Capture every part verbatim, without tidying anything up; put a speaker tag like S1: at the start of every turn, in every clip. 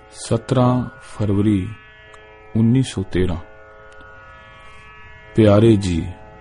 S1: सत्रह फरवरी उन्नीस सौ तेरह। प्यारे जी,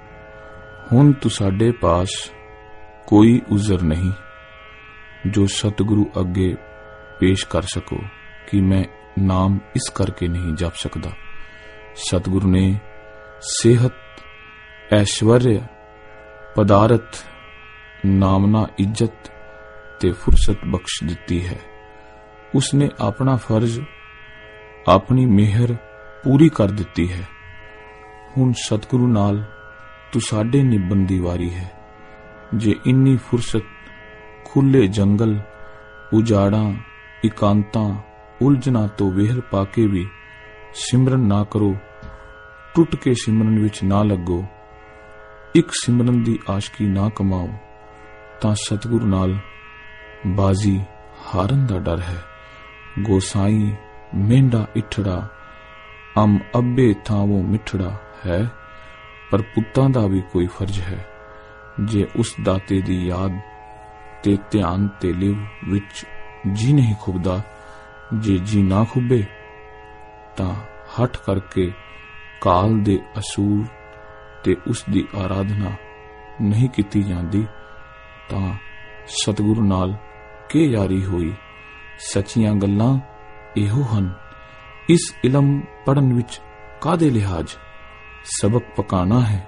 S1: हुण तुसाडे पास कोई उज़र नहीं जो सतगुरु अगे पेश कर सको कि मैं नाम इस करके नहीं जप सकदा। सतगुरु ने सेहत, ऐश्वर्य, पदारथ, नामना, इज्जत ते फुरसत बख्श दिती है। उसने अपना फर्ज, अपनी मेहर पूरी कर दिती है। हुण सतगुरु नाल तुसाडे निभण दी वारी है। जे इन्नी फुरसत खुले जंगल, उजाड़ा, इकांता, उलझना तो वेहल पाके भी सिमरन ना करो, टुट के सिमरन विच ना लगो, एक सिमरन दी आशकी ना कमाओ, तां सतगुरु नाल बाजी हारन दा डर है। गोसाई मेंढा इठड़ा, अम अब्बे थावों मिठड़ा है, पर पुत्तां दा भी कोई फर्ज है। जे उस दाते दी याद ते ध्यान ते लिव विच जी नहीं खुबदा, जे जी ना खुबे तां हट करके काल दे असूल ते उस दी आराधना नहीं कीती जांदी, तां सतगुरु नाल के यारी होई। सच्चियां गल्लां इहो हन, इस इलम पढ़न विच कादे लिहाज, सबक पकाना है।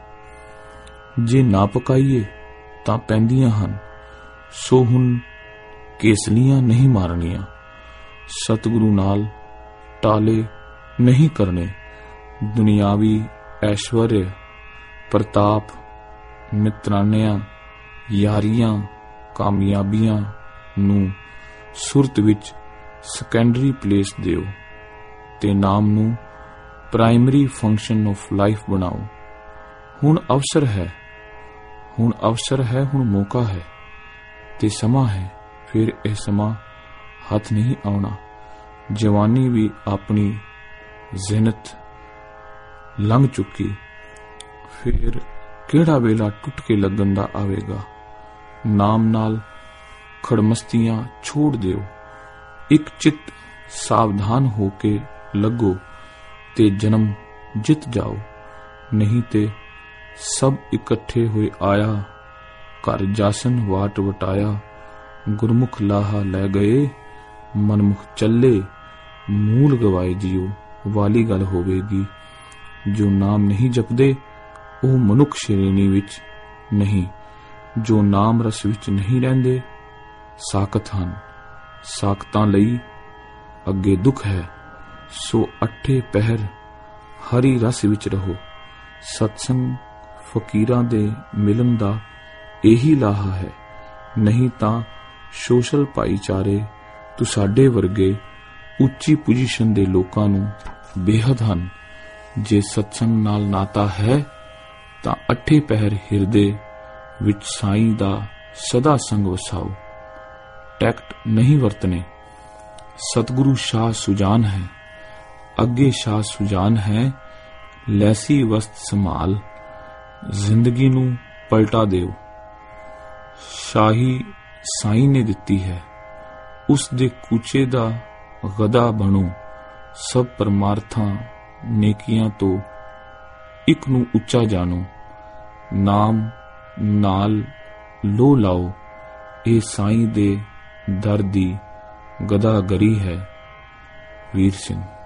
S1: जे ना पकाइए तां पैंदियां हन, सो हुण केसलियां नहीं मारनियां। सतगुरु नाल टाले नहीं करने। दुनियावी ऐश्वर्य, प्रताप, मित्रानियां, यारियां, कामयाबियां नूं सुरत विच सैकेंडरी प्लेस दिओ ते नाम नूं प्राइमरी फंक्शन ऑफ लाइफ बनाओ। हुण अवसर है, हुण अवसर है, हुण मौका है ते समा है। फिर यह समा हथ नहीं आउणा। जवानी भी अपनी ज़िनत लंघ चुकी, फिर केड़ा वेला टुट के लगन दा आवेगा। नाम नाल खड़मस्तियां छोड़ दिओ, एक चित सावधान होके लगो ते जन्म जित जाओ। नहीं ते सब इकट्ठे हुए आया, घर जासन वाट वटाया। गुरमुख लाहा लै गए, मनमुख चले, मूल गवाए जियो। वाली गल होवेगी, जो नाम नहीं जपदे ਉਹ मनुख श्रेणी विच नहीं, जो नाम रस विच नहीं रहिंदे साकत हन। साकतां लई अगे दुख है, सो अठे पहर हरी रस विच रहो। सत्संग फकीरां दे मिलन दा यही लाहा है, नहीं तां सोशल भाईचारे तुसाडे वर्गे उच्ची पोजीशन दे लोकां नूं बेहद हन। जे सत्संग नाल नाता है तां अठे पहर हिरदे विच साईं दा सदा संग वसाओ। टैक्ट नहीं वरतने। सतगुरु शाह सुजान है, अगे शाह सुजान है। लैसी वस्त संभाल, जिंदगी नूं पलटा देओ। शाही साईं ने दिती है, उस दे कूचे दा गदा बनो। सब परमार्थां नेकियां तो एक नूं उच्चा जानो। नाम नाल लो लाओ, ए साईं दे दर दी गदागरी है। वीर सिंह।